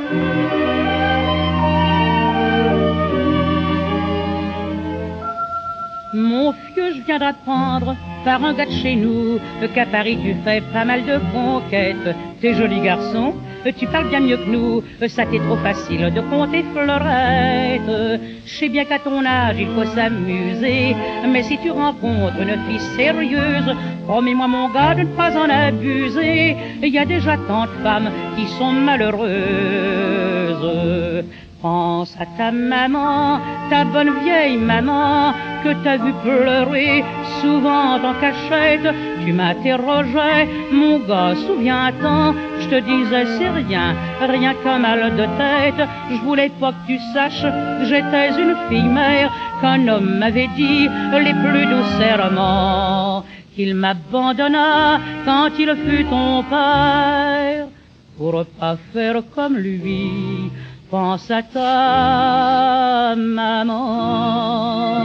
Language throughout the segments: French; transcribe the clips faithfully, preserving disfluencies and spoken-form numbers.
Mon vieux, je viens d'apprendre par un gars de chez nous qu'à Paris tu fais pas mal de conquêtes. T'es joli garçon, tu parles bien mieux que nous, ça t'est trop facile de compter fleurettes. Je sais bien qu'à ton âge il faut s'amuser, mais si tu rencontres une fille sérieuse, promets-moi mon gars de ne pas en abuser. Il y a déjà tant de femmes qui sont malheureuses. Pense à ta maman, ta bonne vieille maman, que t'as vu pleurer souvent en cachette. Tu m'interrogeais, mon gars, souviens-t'en, je te disais c'est rien, rien qu'un mal de tête. Je voulais pas que tu saches que j'étais une fille mère, qu'un homme m'avait dit les plus doux serments, qu'il m'abandonna quand il fut ton père, pour pas faire comme lui. Pense à ta maman.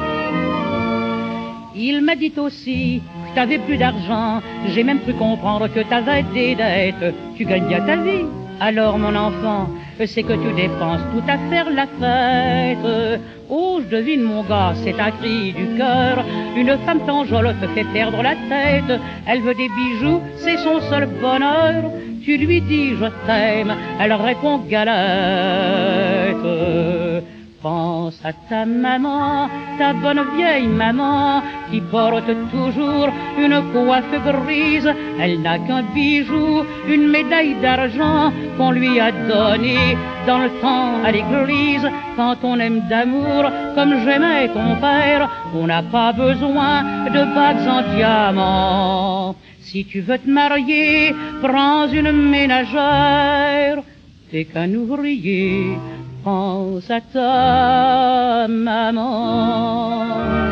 Il m'a dit aussi que t'avais plus d'argent. J'ai même pu comprendre que t'avais des dettes. Tu gagnes bien ta vie, alors mon enfant, c'est que tu dépenses tout à faire la fête. Oh, je devine mon gars, c'est un cri du cœur. Une femme t'enjôle, te fait perdre la tête. Elle veut des bijoux, c'est son seul bonheur. Tu lui dis je t'aime, elle répond galette. Pense à ta maman, ta bonne vieille maman, qui porte toujours une coiffe grise. Elle n'a qu'un bijou, une médaille d'argent qu'on lui a donnée dans le temps à l'église. Quand on aime d'amour comme j'aimais ton père, on n'a pas besoin de bagues en diamant. Si tu veux te marier, prends une ménagère. T'es qu'un ouvrier, pense à ta maman.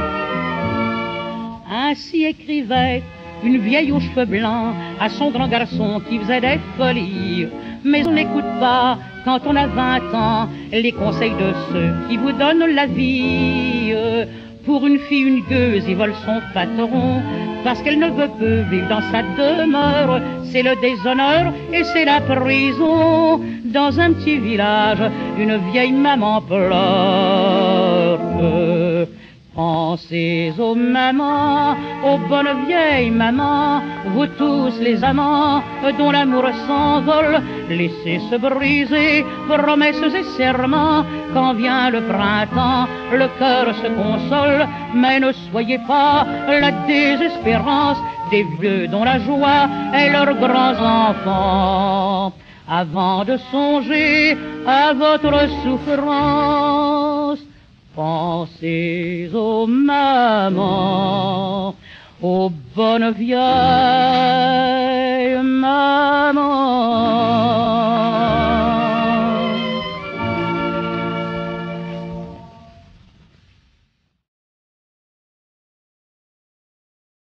Ainsi écrivait une vieille aux cheveux blancs à son grand garçon qui faisait des folies. Mais on n'écoute pas, quand on a vingt ans, les conseils de ceux qui vous donnent la vie. Pour une fille, une gueuse, ils vole son patron, parce qu'elle ne veut plus vivre dans sa demeure. C'est le déshonneur et c'est la prison. Dans un petit village, une vieille maman pleure. Pensez aux mamans, aux bonnes vieilles mamans, vous tous les amants dont l'amour s'envole. Laissez se briser promesses et serments. Quand vient le printemps, le cœur se console. Mais ne soyez pas la désespérance des vieux dont la joie est leurs grands enfants. Avant de songer à votre souffrance, pensez aux mamans, aux bonnes vieilles